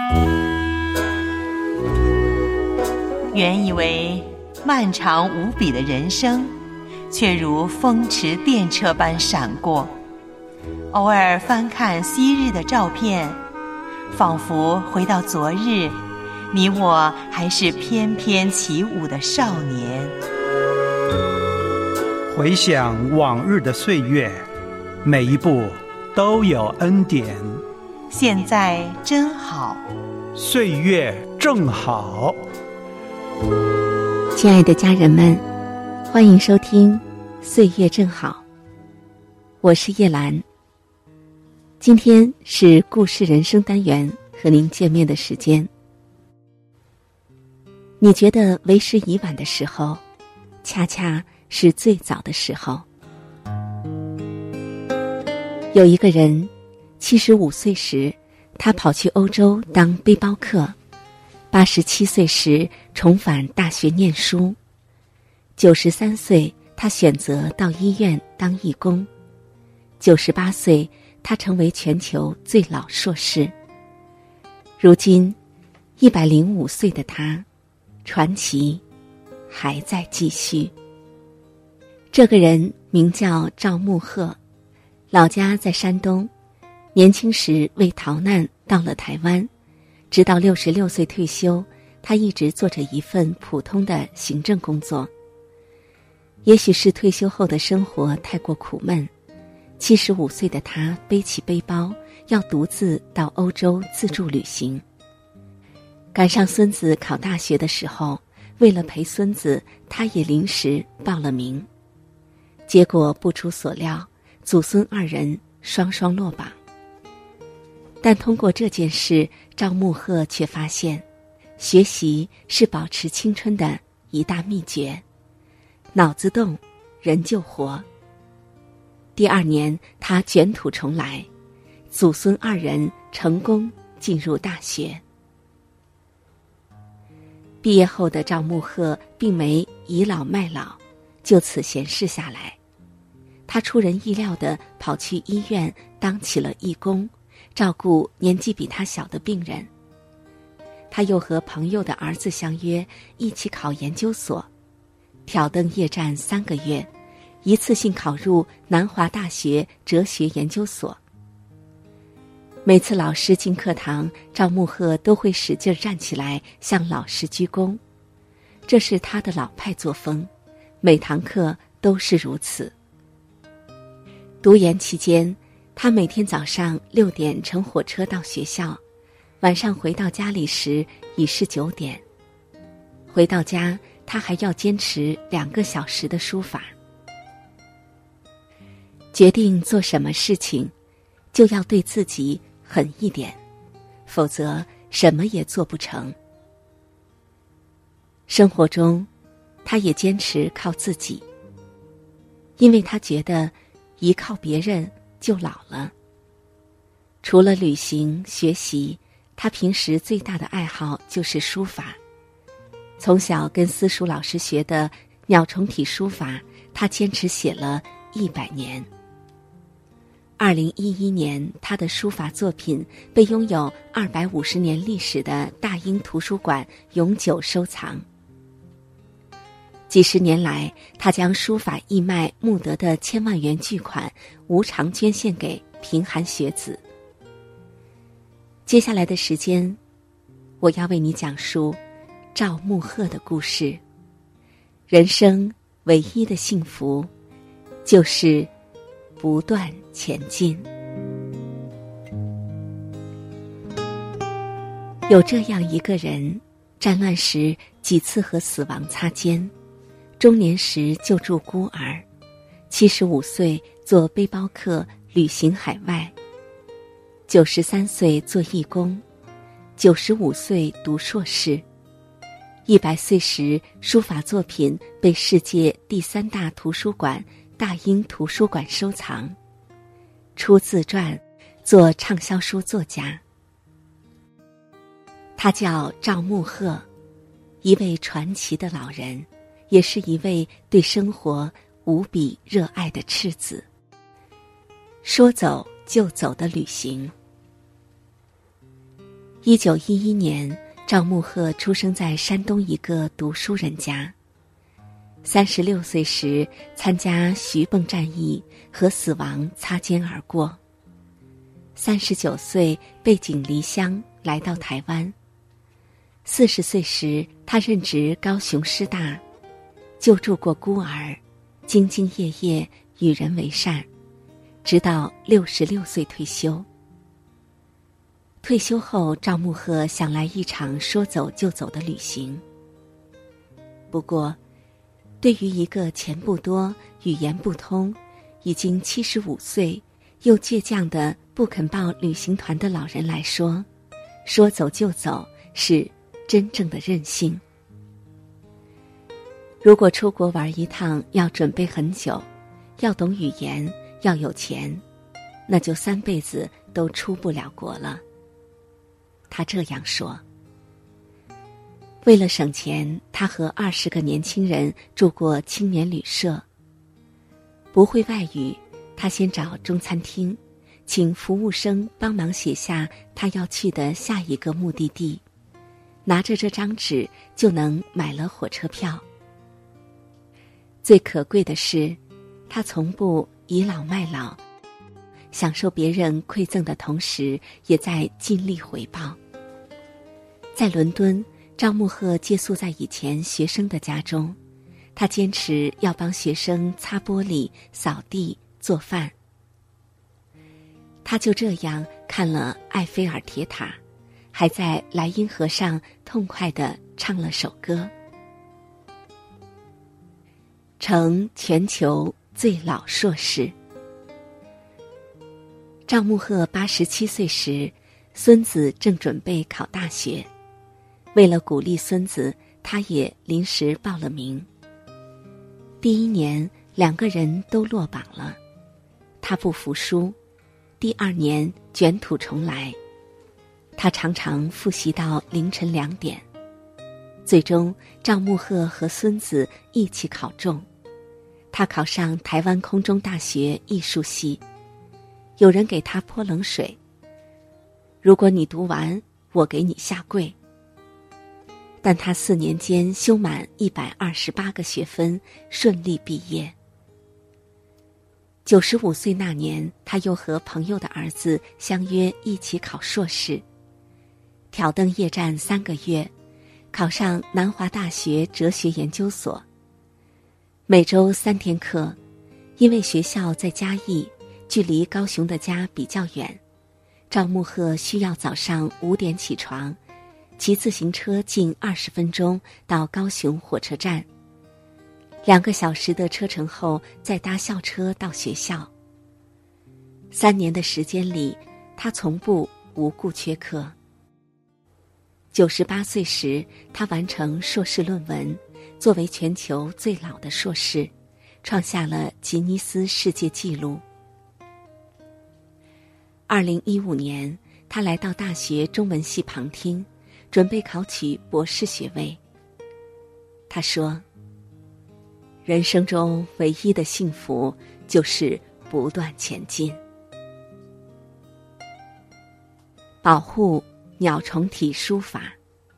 原以为漫长无比的人生，却如风驰电掣般闪过。偶尔翻看昔日的照片，仿佛回到昨日，你我还是翩翩起舞的少年。 回想往日的岁月，每一步都有恩典。 现在真好， 岁月正好。 亲爱的家人们，欢迎收听《岁月正好》，我是叶兰。今天是故事人生单元和您见面的时间。你觉得为时已晚的时候，恰恰是最早的时候。有一个人75岁时，他跑去欧洲当背包客；87岁时重返大学念书；93岁他选择到医院当义工；98岁他成为全球最老硕士。如今105岁的他，传奇还在继续。这个人名叫赵慕鹤，老家在山东，年轻时为逃难到了台湾，直到66岁退休，他一直做着一份普通的行政工作。也许是退休后的生活太过苦闷，75岁的他背起背包，要独自到欧洲自助旅行。赶上孙子考大学的时候，为了陪孙子，他也临时报了名。结果不出所料，祖孙二人双双落榜。但通过这件事，赵慕鹤却发现，学习是保持青春的一大秘诀。脑子动，人就活。第2年，他卷土重来，祖孙二人成功进入大学。毕业后的赵慕鹤并没倚老卖老，就此闲适下来。他出人意料地跑去医院当起了义工，照顾年纪比他小的病人。他又和朋友的儿子相约一起考研究所，挑灯夜战3个月，一次性考入南华大学哲学研究所。每次老师进课堂，赵慕鹤都会使劲站起来向老师鞠躬，这是他的老派作风，每堂课都是如此。读研期间，他每天早上6点乘火车到学校，晚上回到家里时已是9点。回到家，他还要坚持2个小时的书法。决定做什么事情，就要对自己狠一点，否则什么也做不成。生活中，他也坚持靠自己，因为他觉得依靠别人就老了。除了旅行学习，他平时最大的爱好就是书法。从小跟私塾老师学的鸟虫体书法，他坚持写了100年。2011年，他的书法作品被拥有250年历史的大英图书馆永久收藏。几十年来，他将书法义卖募得的1000万元巨款无偿捐献给贫寒学子。接下来的时间，我要为你讲述赵慕鹤的故事。人生唯一的幸福，就是不断前进。有这样一个人，战乱时几次和死亡擦肩，中年时救助孤儿，75岁做背包客旅行海外，93岁做义工，95岁读硕士，100岁时书法作品被世界第3大图书馆大英图书馆收藏，出自传，做畅销书作家。他叫赵慕鹤，一位传奇的老人，也是一位对生活无比热爱的赤子。说走就走的旅行。 1911年，赵慕鹤出生在山东一个读书人家。36岁时参加徐蚌战役，和死亡擦肩而过。39岁背井离乡来到台湾。40岁时，他任职高雄师大，救助过孤儿，兢兢业业，与人为善，直到66岁退休。退休后，赵慕鹤想来一场说走就走的旅行。不过，对于一个钱不多、语言不通、已经75岁又倔强的不肯报旅行团的老人来说，说走就走是真正的任性。如果出国玩一趟要准备很久，要懂语言，要有钱，那就3辈子都出不了国了。他这样说。为了省钱，他和20个年轻人住过青年旅社。不会外语，他先找中餐厅，请服务生帮忙写下他要去的下一个目的地，拿着这张纸就能买了火车票。最可贵的是，他从不倚老卖老，享受别人馈赠的同时，也在尽力回报。在伦敦，赵慕鹤借宿在以前学生的家中，他坚持要帮学生擦玻璃、扫地、做饭。他就这样看了埃菲尔铁塔，还在莱茵河上痛快地唱了首歌。成全球最老硕士。赵慕鹤87岁时，孙子正准备考大学。为了鼓励孙子，他也临时报了名。第1年，2个人都落榜了，他不服输。第2年卷土重来，他常常复习到凌晨2点。最终，赵慕鹤和孙子一起考中，他考上台湾空中大学艺术系。有人给他泼冷水：如果你读完，我给你下跪。但他4年间修满128个学分，顺利毕业。95岁那年，他又和朋友的儿子相约一起考硕士，挑灯夜战3个月，考上南华大学哲学研究所。每周3天课，因为学校在嘉义，距离高雄的家比较远，赵慕鹤需要早上5点起床，骑自行车近20分钟到高雄火车站，2个小时的车程后再搭校车到学校。3年的时间里，他从不无故缺课。98岁时，他完成硕士论文，作为全球最老的硕士，创下了吉尼斯世界纪录。2015年，他来到大学中文系旁听，准备考取博士学位。他说：人生中唯一的幸福就是不断前进。保护鸟虫体书法。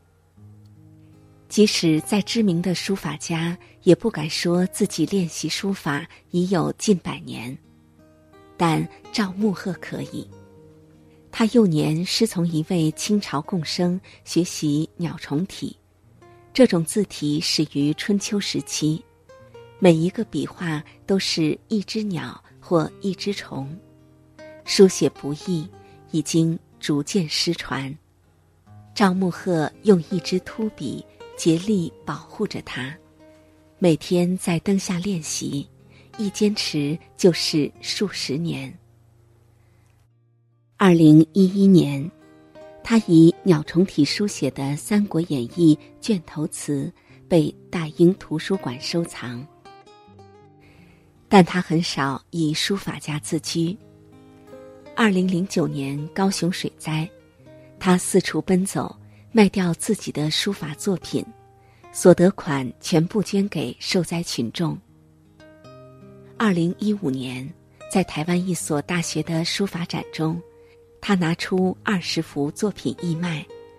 即使再知名的书法家，也不敢说自己练习书法已有近100年，但赵慕鹤可以。他幼年师从一位清朝贡生学习鸟虫体，这种字体始于春秋时期，每一个笔画都是一只鸟或一只虫，书写不易，已经逐渐失传。赵慕鹤用一支秃笔竭力保护着它，每天在灯下练习，一坚持就是数十年。2011年，他以鸟虫体书写的《三国演义》卷头词被大英图书馆收藏。但他很少以书法家自居。2009年高雄水灾，他四处奔走，卖掉自己的书法作品，所得款全部捐给受灾群众。2015年，在台湾一所大学的书法展中，他拿出20幅作品义卖，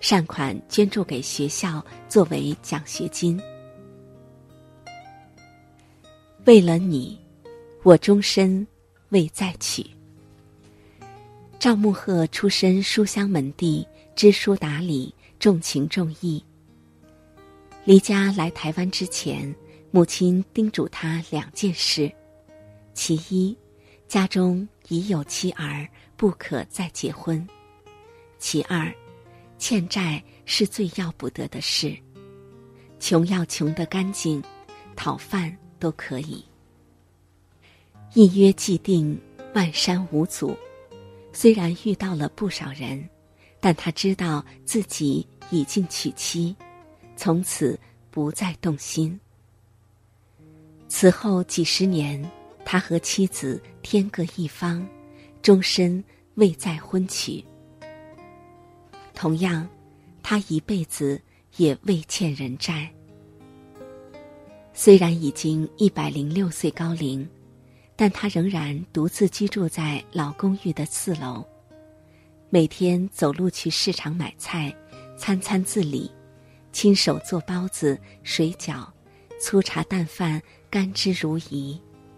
善款捐助给学校作为奖学金。为了你，我终身未再娶。赵慕鹤出身书香门第，知书达理，重情重义。离家来台湾之前，母亲叮嘱他2件事：其一，家中已有妻儿，不可再结婚；其二，欠债是最要不得的事，穷要穷得干净，讨饭都可以。一约既定，万山无阻。虽然遇到了不少人，但他知道自己已经娶妻，从此不再动心。此后几十年，他和妻子天各一方，终身未再婚娶。同样，他一辈子也未欠人债。虽然已经106岁高龄，但他仍然独自居住在老公寓的4楼，每天走路去市场买菜，餐餐自理，亲手做包子、水饺，粗茶淡饭，甘之如饴。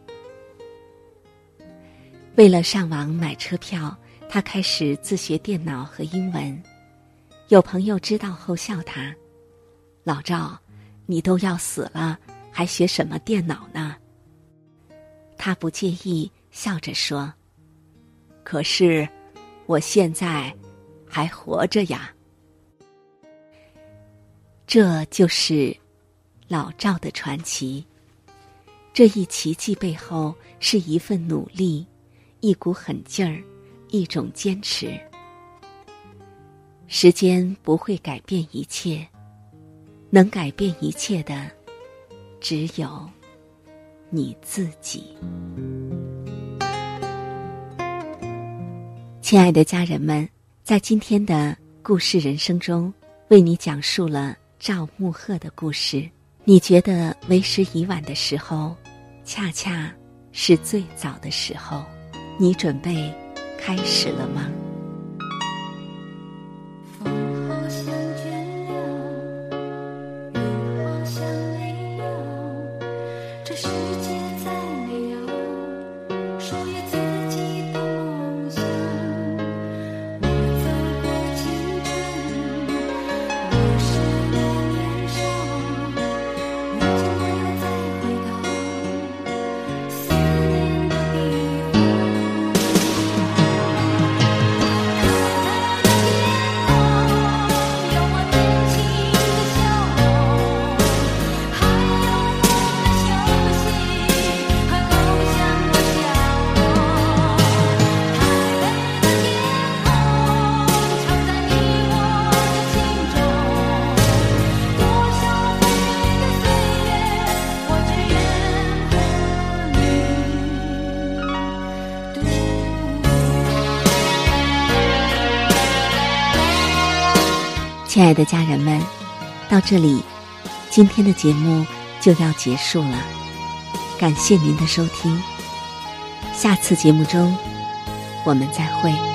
为了上网买车票，他开始自学电脑和英文。有朋友知道后笑他：老赵，你都要死了，还学什么电脑呢？他不介意，笑着说：可是我现在还活着呀。这就是老赵的传奇。这一奇迹背后是一份努力，一股狠劲儿，一种坚持。时间不会改变一切，能改变一切的只有你自己。亲爱的家人们，在今天的故事人生中，为你讲述了赵慕鹤的故事。你觉得为时已晚的时候，恰恰是最早的时候。你准备开始了吗？亲爱的家人们，到这里，今天的节目就要结束了。感谢您的收听，下次节目中我们再会。